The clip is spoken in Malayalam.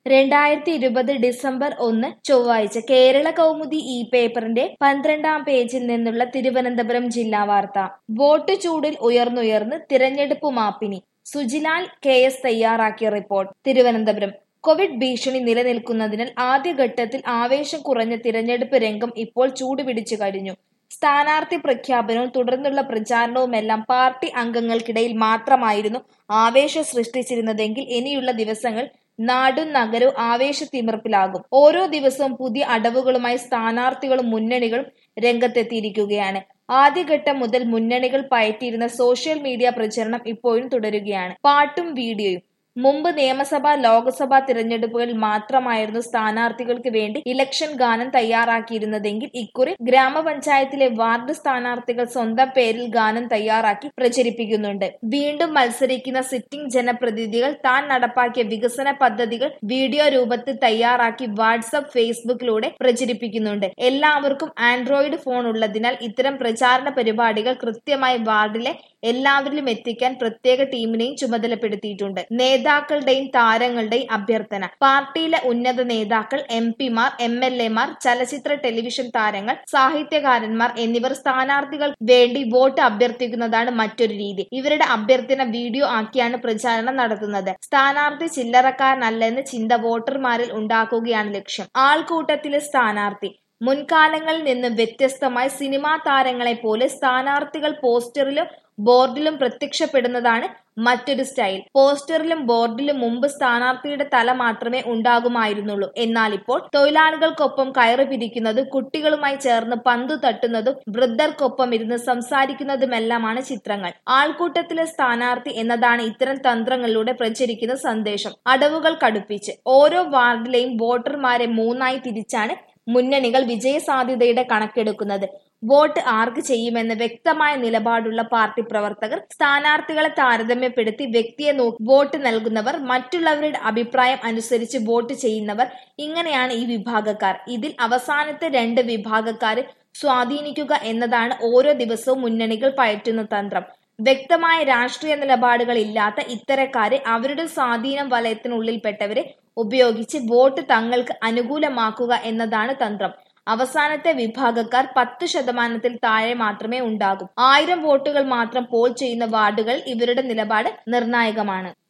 2020 ഡിസംബർ 1 ചൊവ്വാഴ്ച കേരള കൗമുദി ഈ പേപ്പറിന്റെ 12-ാം പേജിൽ നിന്നുള്ള തിരുവനന്തപുരം ജില്ലാ വാർത്ത. വോട്ട് ചൂടിൽ ഉയർന്നുയർന്ന് തിരഞ്ഞെടുപ്പ് മാപ്പിനി. സുജിലാൽ KS തയ്യാറാക്കിയ റിപ്പോർട്ട്. തിരുവനന്തപുരം കോവിഡ് ഭീഷണി നിലനിൽക്കുന്നതിനാൽ ആദ്യഘട്ടത്തിൽ ആവേശം കുറഞ്ഞ തിരഞ്ഞെടുപ്പ് രംഗം ഇപ്പോൾ ചൂടുപിടിച്ചു കഴിഞ്ഞു. സ്ഥാനാർത്ഥി പ്രഖ്യാപനവും തുടർന്നുള്ള പ്രചാരണവുമെല്ലാം പാർട്ടി അംഗങ്ങൾക്കിടയിൽ മാത്രമായിരുന്നു ആവേശം സൃഷ്ടിച്ചിരുന്നതെങ്കിൽ ഇനിയുള്ള ദിവസങ്ങൾ നാടും നഗരവും ആവേശത്തിമിർപ്പിലാകും. ഓരോ ദിവസവും പുതിയ അടവുകളുമായി സ്ഥാനാർത്ഥികളും മുന്നണികളും രംഗത്തെത്തിയിരിക്കുകയാണ്. ആദ്യഘട്ടം മുതൽ മുന്നണികൾ പയറ്റിയിരുന്ന സോഷ്യൽ മീഡിയ പ്രചരണം ഇപ്പോഴും തുടരുകയാണ്. പാട്ടും വീഡിയോയും. മുമ്പ് നിയമസഭാ ലോക്സഭാ തിരഞ്ഞെടുപ്പുകളിൽ മാത്രമായിരുന്നു സ്ഥാനാർത്ഥികൾക്ക് വേണ്ടി ഇലക്ഷൻ ഗാനം തയ്യാറാക്കിയിരുന്നതെങ്കിൽ ഇക്കുറി ഗ്രാമപഞ്ചായത്തിലെ വാർഡ് സ്ഥാനാർത്ഥികൾ സ്വന്തം പേരിൽ ഗാനം തയ്യാറാക്കി പ്രചരിപ്പിക്കുന്നുണ്ട്. വീണ്ടും മത്സരിക്കുന്ന സിറ്റിംഗ് ജനപ്രതിനിധികൾ താൻ നടപ്പാക്കിയ വികസന പദ്ധതികൾ വീഡിയോ രൂപത്തിൽ തയ്യാറാക്കി വാട്സ്ആപ്പ്, ഫേസ്ബുക്കിലൂടെ പ്രചരിപ്പിക്കുന്നുണ്ട്. എല്ലാവർക്കും ആൻഡ്രോയിഡ് ഫോൺ ഉള്ളതിനാൽ ഇത്തരം പ്രചാരണ പരിപാടികൾ കൃത്യമായി വാർഡിലെ എല്ലാവരിലും എത്തിക്കാൻ പ്രത്യേക ടീമിനെയും ചുമതലപ്പെടുത്തിയിട്ടുണ്ട്. നേതാക്കളുടെയും താരങ്ങളുടെയും അഭ്യർത്ഥന. പാർട്ടിയിലെ ഉന്നത നേതാക്കൾ, MP മാർ, MLA മാർ, ചലച്ചിത്ര ടെലിവിഷൻ താരങ്ങൾ, സാഹിത്യകാരന്മാർ എന്നിവർ സ്ഥാനാർത്ഥികൾ വേണ്ടി വോട്ട് അഭ്യർത്ഥിക്കുന്നതാണ് മറ്റൊരു രീതി. ഇവരുടെ അഭ്യർത്ഥന വീഡിയോ ആക്കിയാണ് പ്രചാരണം നടത്തുന്നത്. സ്ഥാനാർത്ഥി ചില്ലറക്കാരനല്ലെന്ന ചിന്ത വോട്ടർമാരിൽ ഉണ്ടാക്കുകയാണ് ലക്ഷ്യം. ആൾക്കൂട്ടത്തിലെ സ്ഥാനാർത്ഥി. മുൻകാലങ്ങളിൽ നിന്നും വ്യത്യസ്തമായി സിനിമാ താരങ്ങളെ പോലെ സ്ഥാനാർത്ഥികൾ പോസ്റ്ററിലും ബോർഡിലും പ്രത്യക്ഷപ്പെടുന്നതാണ് മറ്റൊരു സ്റ്റൈൽ. പോസ്റ്ററിലും ബോർഡിലും മുമ്പ് സ്ഥാനാർത്ഥിയുടെ തല മാത്രമേ ഉണ്ടാകുമായിരുന്നുള്ളൂ. എന്നാൽ ഇപ്പോൾ തൊഴിലാളികൾക്കൊപ്പം കയറ് പിരിക്കുന്നതും കുട്ടികളുമായി ചേർന്ന് പന്തു തട്ടുന്നതും വൃദ്ധർക്കൊപ്പം ഇരുന്ന് സംസാരിക്കുന്നതുമെല്ലാമാണ് ചിത്രങ്ങൾ. ആൾക്കൂട്ടത്തിലെ സ്ഥാനാർത്ഥി എന്നതാണ് ഇത്തരം തന്ത്രങ്ങളിലൂടെ പ്രചരിക്കുന്ന സന്ദേശം. അടവുകൾ കടുപ്പിച്ച്. ഓരോ വാർഡിലെയും വോട്ടർമാരെ 3ആയി തിരിച്ചാണ് മുന്നണികൾ വിജയസാധ്യതയുടെ കണക്കെടുക്കുന്നത്. വോട്ട് ആർക്ക് ചെയ്യുമെന്ന് വ്യക്തമായ നിലപാടുള്ള പാർട്ടി പ്രവർത്തകർ, സ്ഥാനാർത്ഥികളെ താരതമ്യപ്പെടുത്തി വ്യക്തിയെ നോക്കി വോട്ട് നൽകുന്നവർ, മറ്റുള്ളവരുടെ അഭിപ്രായം അനുസരിച്ച് വോട്ട് ചെയ്യുന്നവർ, ഇങ്ങനെയാണ് ഈ വിഭാഗക്കാർ. ഇതിൽ അവസാനത്തെ 2 വിഭാഗക്കാരെ സ്വാധീനിക്കുക എന്നതാണ് ഓരോ ദിവസവും മുന്നണികൾ പയറ്റുന്ന തന്ത്രം. വ്യക്തമായ രാഷ്ട്രീയ നിലപാടുകൾ ഇല്ലാത്ത ഇത്തരക്കാരെ അവരുടെ സ്വാധീന വലയത്തിനുള്ളിൽപ്പെട്ടവരെ ഉപയോഗിച്ച് വോട്ട് തങ്ങൾക്ക് അനുകൂലമാക്കുക എന്നതാണ് തന്ത്രം. അവസാനത്തെ വിഭാഗക്കാർ 10% താഴെ മാത്രമേ ഉണ്ടാകൂ. 1000 വോട്ടുകൾ മാത്രം പോൾ ചെയ്യുന്ന വാർഡുകളിൽ ഇവരുടെ നിലപാട് നിർണായകമാണ്.